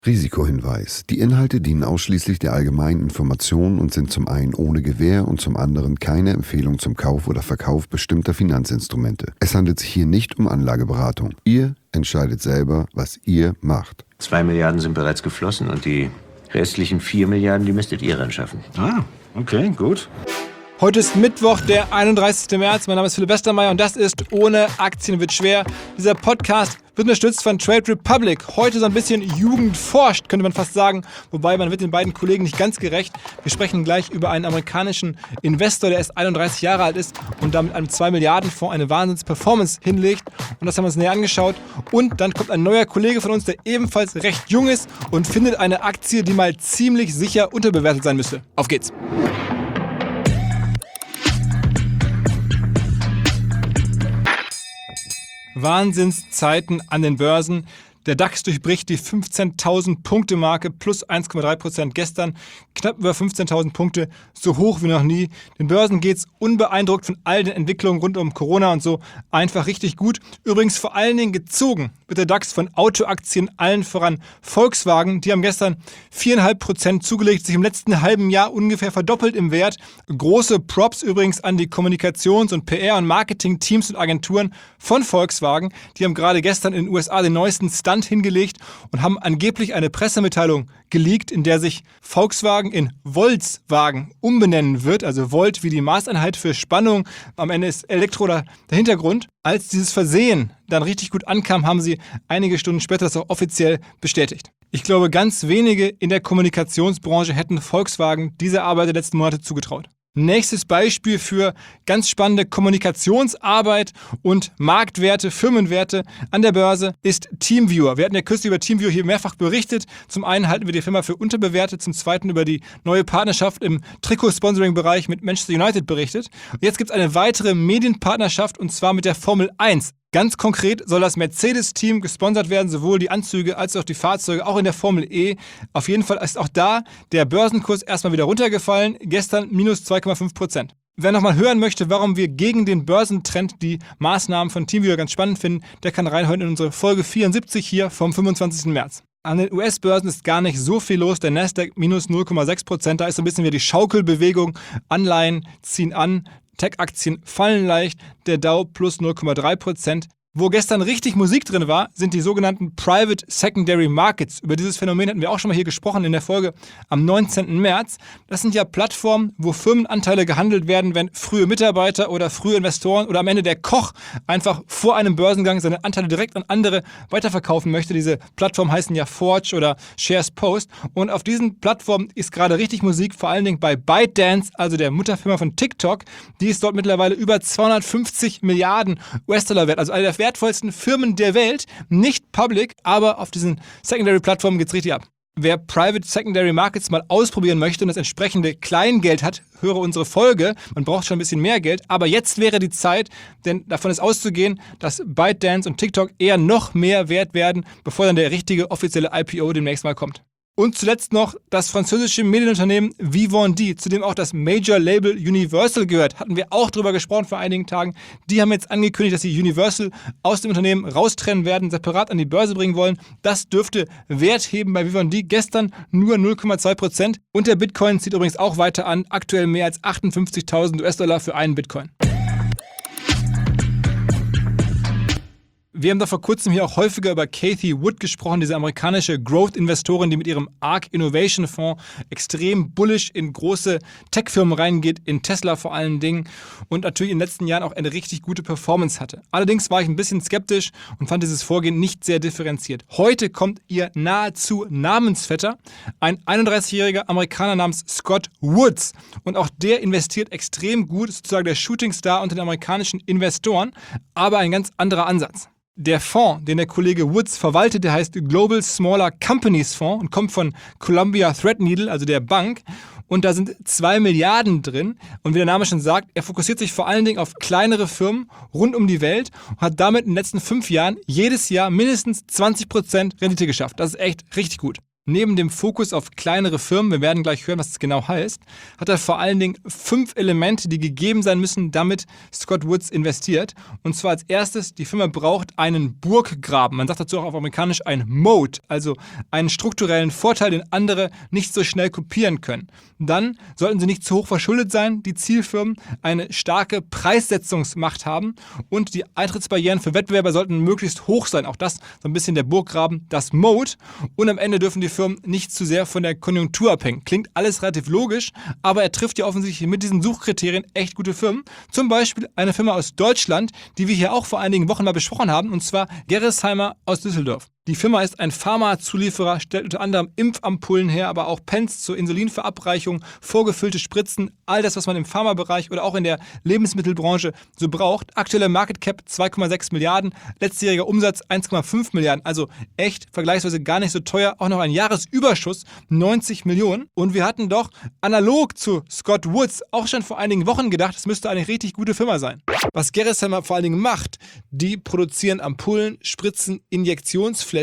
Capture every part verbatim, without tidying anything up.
Risikohinweis. Die Inhalte dienen ausschließlich der allgemeinen Information und sind zum einen ohne Gewähr und zum anderen keine Empfehlung zum Kauf oder Verkauf bestimmter Finanzinstrumente. Es handelt sich hier nicht um Anlageberatung. Ihr entscheidet selber, was ihr macht. Zwei Milliarden sind bereits geflossen und die restlichen vier Milliarden, die müsstet ihr ran schaffen. Ah, okay, gut. Heute ist Mittwoch, der einunddreißigster März. Mein Name ist Philipp Westermeier und das ist Ohne Aktien wird schwer. Dieser Podcast wird unterstützt von Trade Republic. Heute so ein bisschen Jugend forscht, könnte man fast sagen. Wobei, man wird den beiden Kollegen nicht ganz gerecht. Wir sprechen gleich über einen amerikanischen Investor, der erst einunddreißig Jahre alt ist und damit einem zwei Milliarden Fonds eine Wahnsinns-Performance hinlegt. Und das haben wir uns näher angeschaut. Und dann kommt ein neuer Kollege von uns, der ebenfalls recht jung ist und findet eine Aktie, die mal ziemlich sicher unterbewertet sein müsste. Auf geht's! Wahnsinnszeiten an den Börsen. Der DAX durchbricht die fünfzehntausend Punkte Marke, plus eins Komma drei Prozent gestern, knapp über fünfzehntausend Punkte, so hoch wie noch nie. Den Börsen geht's unbeeindruckt von all den Entwicklungen rund um Corona und so einfach richtig gut. Übrigens vor allen Dingen gezogen wird der DAX von Autoaktien, allen voran Volkswagen. Die haben gestern vier Komma fünf Prozent zugelegt, sich im letzten halben Jahr ungefähr verdoppelt im Wert. Große Props übrigens an die Kommunikations- und P R- und Marketing-Teams und Agenturen von Volkswagen. Die haben gerade gestern in den U S A den neuesten Stunt hingelegt und haben angeblich eine Pressemitteilung geleakt, in der sich Volkswagen in Volkswagen umbenennen wird, also Volt wie die Maßeinheit für Spannung. Am Ende ist Elektro der Hintergrund. Als dieses Versehen dann richtig gut ankam, haben sie einige Stunden später das auch offiziell bestätigt. Ich glaube, ganz wenige in der Kommunikationsbranche hätten Volkswagen diese Arbeit der letzten Monate zugetraut. Nächstes Beispiel für ganz spannende Kommunikationsarbeit und Marktwerte, Firmenwerte an der Börse ist TeamViewer. Wir hatten ja kürzlich über TeamViewer hier mehrfach berichtet. Zum einen halten wir die Firma für unterbewertet, zum zweiten über die neue Partnerschaft im Trikot-Sponsoring-Bereich mit Manchester United berichtet. Und jetzt gibt es eine weitere Medienpartnerschaft und zwar mit der Formel eins. Ganz konkret soll das Mercedes-Team gesponsert werden, sowohl die Anzüge als auch die Fahrzeuge, auch in der Formel E. Auf jeden Fall ist auch da der Börsenkurs erstmal wieder runtergefallen, gestern minus zwei Komma fünf Prozent. Wer nochmal hören möchte, warum wir gegen den Börsentrend die Maßnahmen von TeamViewer ganz spannend finden, der kann reinhören in unsere Folge vierundsiebzig hier vom fünfundzwanzigsten März. An den U S-Börsen ist gar nicht so viel los, der Nasdaq minus null Komma sechs Prozent, da ist so ein bisschen wieder die Schaukelbewegung, Anleihen ziehen an, Tech-Aktien fallen leicht, der Dow plus null Komma drei Prozent. Wo gestern richtig Musik drin war, sind die sogenannten Private Secondary Markets. Über dieses Phänomen hatten wir auch schon mal hier gesprochen in der Folge am neunzehnten März. Das sind ja Plattformen, wo Firmenanteile gehandelt werden, wenn frühe Mitarbeiter oder frühe Investoren oder am Ende der Koch einfach vor einem Börsengang seine Anteile direkt an andere weiterverkaufen möchte. Diese Plattformen heißen ja Forge oder Shares Post. Und auf diesen Plattformen ist gerade richtig Musik, vor allen Dingen bei ByteDance, also der Mutterfirma von TikTok. Die ist dort mittlerweile über zweihundertfünfzig Milliarden U S-Dollar wert, also eine der wertvollsten Firmen der Welt, nicht public, aber auf diesen Secondary-Plattformen geht es richtig ab. Wer Private Secondary Markets mal ausprobieren möchte und das entsprechende Kleingeld hat, höre unsere Folge. Man braucht schon ein bisschen mehr Geld, aber jetzt wäre die Zeit, denn davon ist auszugehen, dass ByteDance und TikTok eher noch mehr wert werden, bevor dann der richtige offizielle I P O demnächst mal kommt. Und zuletzt noch das französische Medienunternehmen Vivendi, zu dem auch das Major-Label Universal gehört. Hatten wir auch drüber gesprochen vor einigen Tagen. Die haben jetzt angekündigt, dass sie Universal aus dem Unternehmen raustrennen werden, separat an die Börse bringen wollen. Das dürfte Wert heben bei Vivendi. Gestern nur null Komma zwei Prozent. Und der Bitcoin zieht übrigens auch weiter an. Aktuell mehr als achtundfünfzigtausend U S-Dollar für einen Bitcoin. Wir haben da vor kurzem hier auch häufiger über Cathie Wood gesprochen, diese amerikanische Growth-Investorin, die mit ihrem ARK Innovation Fonds extrem bullish in große Tech-Firmen reingeht, in Tesla vor allen Dingen und natürlich in den letzten Jahren auch eine richtig gute Performance hatte. Allerdings war ich ein bisschen skeptisch und fand dieses Vorgehen nicht sehr differenziert. Heute kommt ihr nahezu Namensvetter, ein einunddreißigjähriger Amerikaner namens Scott Woods. Und auch der investiert extrem gut, ist sozusagen der Shootingstar unter den amerikanischen Investoren, aber ein ganz anderer Ansatz. Der Fonds, den der Kollege Woods verwaltet, der heißt Global Smaller Companies Fonds und kommt von Columbia Threadneedle, also der Bank. Und da sind zwei Milliarden drin. Und wie der Name schon sagt, er fokussiert sich vor allen Dingen auf kleinere Firmen rund um die Welt und hat damit in den letzten fünf Jahren jedes Jahr mindestens zwanzig Prozent Rendite geschafft. Das ist echt richtig gut. Neben dem Fokus auf kleinere Firmen, wir werden gleich hören, was das genau heißt, hat er vor allen Dingen fünf Elemente, die gegeben sein müssen, damit Scott Woods investiert. Und zwar als erstes, die Firma braucht einen Burggraben. Man sagt dazu auch auf amerikanisch ein Moat, also einen strukturellen Vorteil, den andere nicht so schnell kopieren können. Dann sollten sie nicht zu hoch verschuldet sein, die Zielfirmen, eine starke Preissetzungsmacht haben und die Eintrittsbarrieren für Wettbewerber sollten möglichst hoch sein. Auch das so ein bisschen der Burggraben, das Moat. Und am Ende dürfen die Firmen nicht zu sehr von der Konjunktur abhängen. Klingt alles relativ logisch, aber er trifft ja offensichtlich mit diesen Suchkriterien echt gute Firmen. Zum Beispiel eine Firma aus Deutschland, die wir hier auch vor einigen Wochen mal besprochen haben, und zwar Gerresheimer aus Düsseldorf. Die Firma ist ein Pharmazulieferer, stellt unter anderem Impfampullen her, aber auch Pens zur Insulinverabreichung, vorgefüllte Spritzen, all das, was man im Pharmabereich oder auch in der Lebensmittelbranche so braucht. Aktuelle Market Cap zwei Komma sechs Milliarden, letztjähriger Umsatz eins Komma fünf Milliarden, also echt vergleichsweise gar nicht so teuer. Auch noch ein Jahresüberschuss, neunzig Millionen. Und wir hatten doch analog zu Scott Woods auch schon vor einigen Wochen gedacht, es müsste eine richtig gute Firma sein. Was Gerresheimer vor allen Dingen macht, die produzieren Ampullen, Spritzen, Injektionsfläschchen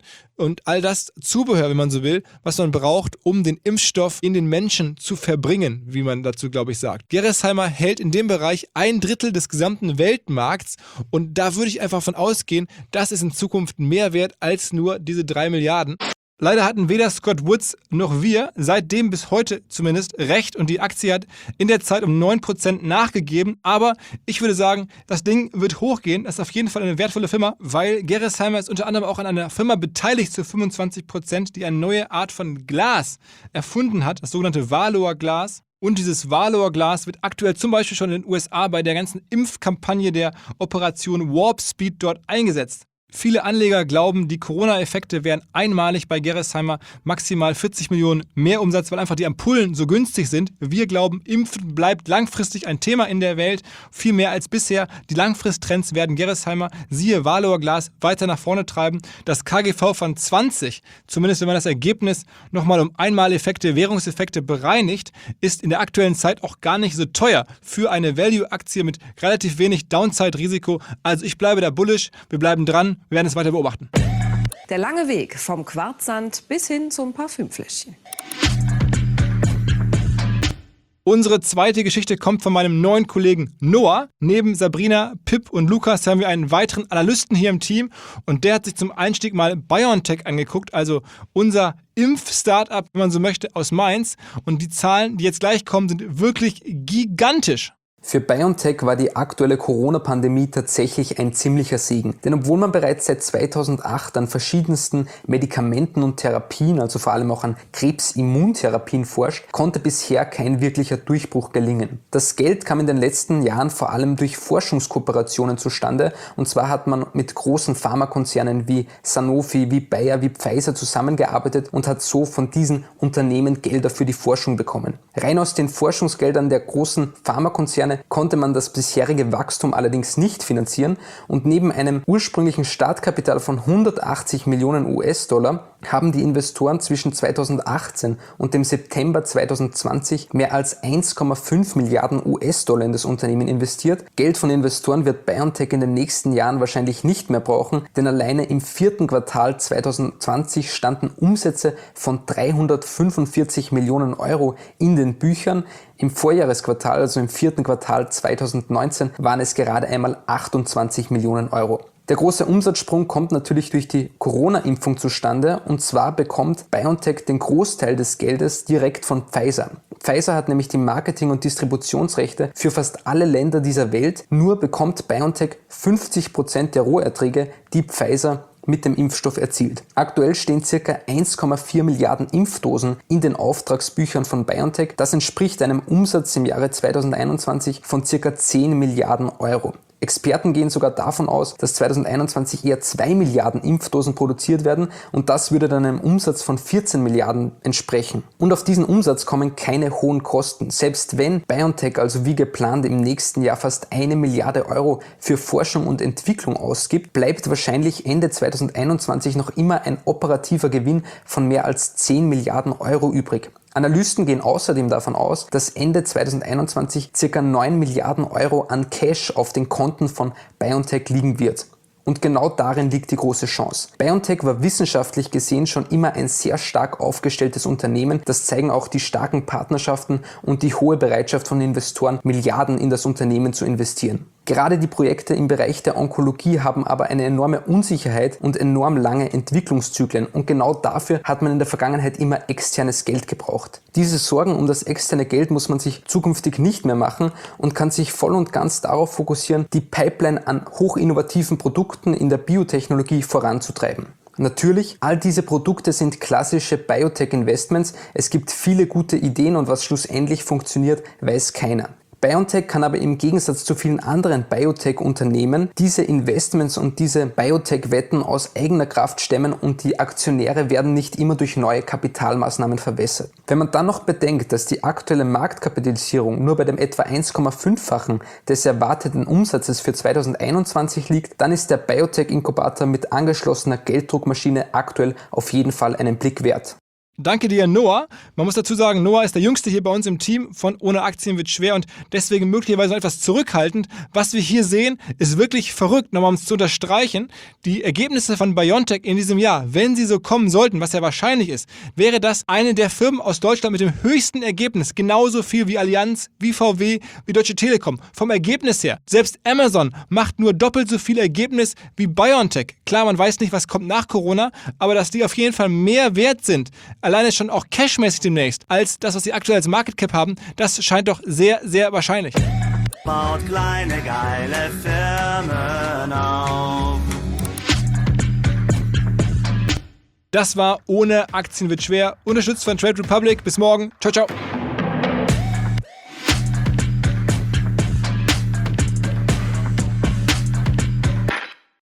und all das Zubehör, wenn man so will, was man braucht, um den Impfstoff in den Menschen zu verbringen, wie man dazu, glaube ich, sagt. Gerresheimer hält in dem Bereich ein Drittel des gesamten Weltmarkts und da würde ich einfach von ausgehen, das ist in Zukunft mehr wert als nur diese drei Milliarden. Leider hatten weder Scott Woods noch wir seitdem bis heute zumindest recht und die Aktie hat in der Zeit um neun Prozent nachgegeben. Aber ich würde sagen, das Ding wird hochgehen. Das ist auf jeden Fall eine wertvolle Firma, weil Gerresheimer ist unter anderem auch an einer Firma beteiligt zu fünfundzwanzig Prozent, die eine neue Art von Glas erfunden hat, das sogenannte Valour Glas. Und dieses Valour Glas wird aktuell zum Beispiel schon in den U S A bei der ganzen Impfkampagne der Operation Warp Speed dort eingesetzt. Viele Anleger glauben, die Corona-Effekte wären einmalig bei Gerresheimer, maximal vierzig Millionen mehr Umsatz, weil einfach die Ampullen so günstig sind. Wir glauben, Impfen bleibt langfristig ein Thema in der Welt, viel mehr als bisher. Die Langfristtrends werden Gerresheimer, siehe Valour Glas, weiter nach vorne treiben. Das K G V von zwanzig, zumindest wenn man das Ergebnis nochmal um Einmaleffekte, Währungseffekte bereinigt, ist in der aktuellen Zeit auch gar nicht so teuer für eine Value-Aktie mit relativ wenig Downside-Risiko. Also ich bleibe da bullish, wir bleiben dran. Wir werden es weiter beobachten. Der lange Weg vom Quarzsand bis hin zum Parfümfläschchen. Unsere zweite Geschichte kommt von meinem neuen Kollegen Noah. Neben Sabrina, Pip und Lukas haben wir einen weiteren Analysten hier im Team und der hat sich zum Einstieg mal BioNTech angeguckt, also unser Impf-Startup, wenn man so möchte, aus Mainz. Und die Zahlen, die jetzt gleich kommen, sind wirklich gigantisch. Für BioNTech war die aktuelle Corona-Pandemie tatsächlich ein ziemlicher Segen. Denn obwohl man bereits seit zweitausendacht an verschiedensten Medikamenten und Therapien, also vor allem auch an Krebsimmuntherapien forscht, konnte bisher kein wirklicher Durchbruch gelingen. Das Geld kam in den letzten Jahren vor allem durch Forschungskooperationen zustande. Und zwar hat man mit großen Pharmakonzernen wie Sanofi, wie Bayer, wie Pfizer zusammengearbeitet und hat so von diesen Unternehmen Gelder für die Forschung bekommen. Rein aus den Forschungsgeldern der großen Pharmakonzerne konnte man das bisherige Wachstum allerdings nicht finanzieren und neben einem ursprünglichen Startkapital von hundertachtzig Millionen U S-Dollar haben die Investoren zwischen zweitausendachtzehn und dem September zweitausendzwanzig mehr als eins Komma fünf Milliarden U S-Dollar in das Unternehmen investiert. Geld von Investoren wird BioNTech in den nächsten Jahren wahrscheinlich nicht mehr brauchen, denn alleine im vierten Quartal zweitausendzwanzig standen Umsätze von dreihundertfünfundvierzig Millionen Euro in den Büchern. Im Vorjahresquartal, also im vierten Quartal zweitausendneunzehn, waren es gerade einmal achtundzwanzig Millionen Euro. Der große Umsatzsprung kommt natürlich durch die Corona-Impfung zustande und zwar bekommt BioNTech den Großteil des Geldes direkt von Pfizer. Pfizer hat nämlich die Marketing- und Distributionsrechte für fast alle Länder dieser Welt, nur bekommt BioNTech fünfzig Prozent der Roherträge, die Pfizer mit dem Impfstoff erzielt. Aktuell stehen ca. eins Komma vier Milliarden Impfdosen in den Auftragsbüchern von BioNTech. Das entspricht einem Umsatz im Jahre zweitausendeinundzwanzig von ca. zehn Milliarden Euro. Experten gehen sogar davon aus, dass zweitausendeinundzwanzig eher zwei Milliarden Impfdosen produziert werden und das würde dann einem Umsatz von vierzehn Milliarden entsprechen. Und auf diesen Umsatz kommen keine hohen Kosten. Selbst wenn BioNTech also wie geplant im nächsten Jahr fast eine Milliarde Euro für Forschung und Entwicklung ausgibt, bleibt wahrscheinlich Ende zweitausendeinundzwanzig noch immer ein operativer Gewinn von mehr als zehn Milliarden Euro übrig. Analysten gehen außerdem davon aus, dass Ende zweitausendeinundzwanzig ca. neun Milliarden Euro an Cash auf den Konten von BioNTech liegen wird. Und genau darin liegt die große Chance. BioNTech war wissenschaftlich gesehen schon immer ein sehr stark aufgestelltes Unternehmen. Das zeigen auch die starken Partnerschaften und die hohe Bereitschaft von Investoren, Milliarden in das Unternehmen zu investieren. Gerade die Projekte im Bereich der Onkologie haben aber eine enorme Unsicherheit und enorm lange Entwicklungszyklen und genau dafür hat man in der Vergangenheit immer externes Geld gebraucht. Diese Sorgen um das externe Geld muss man sich zukünftig nicht mehr machen und kann sich voll und ganz darauf fokussieren, die Pipeline an hochinnovativen Produkten in der Biotechnologie voranzutreiben. Natürlich, all diese Produkte sind klassische Biotech-Investments. Es gibt viele gute Ideen und was schlussendlich funktioniert, weiß keiner. BioNTech kann aber im Gegensatz zu vielen anderen Biotech-Unternehmen diese Investments und diese Biotech-Wetten aus eigener Kraft stemmen und die Aktionäre werden nicht immer durch neue Kapitalmaßnahmen verwässert. Wenn man dann noch bedenkt, dass die aktuelle Marktkapitalisierung nur bei dem etwa eins Komma fünffachen des erwarteten Umsatzes für zweitausendeinundzwanzig liegt, dann ist der Biotech-Inkubator mit angeschlossener Gelddruckmaschine aktuell auf jeden Fall einen Blick wert. Danke dir, Noah. Man muss dazu sagen, Noah ist der Jüngste hier bei uns im Team von Ohne Aktien wird schwer und deswegen möglicherweise noch etwas zurückhaltend. Was wir hier sehen, ist wirklich verrückt. Nochmal um es zu unterstreichen, die Ergebnisse von BioNTech in diesem Jahr, wenn sie so kommen sollten, was ja wahrscheinlich ist, wäre das eine der Firmen aus Deutschland mit dem höchsten Ergebnis. Genauso viel wie Allianz, wie V W, wie Deutsche Telekom. Vom Ergebnis her. Selbst Amazon macht nur doppelt so viel Ergebnis wie BioNTech. Klar, man weiß nicht, was kommt nach Corona, aber dass die auf jeden Fall mehr wert sind, alleine schon auch cashmäßig demnächst, als das, was sie aktuell als Market Cap haben, das scheint doch sehr, sehr wahrscheinlich. Baut kleine, geile Firmen auf. Das war Ohne Aktien wird schwer, unterstützt von Trade Republic. Bis morgen. Ciao, ciao.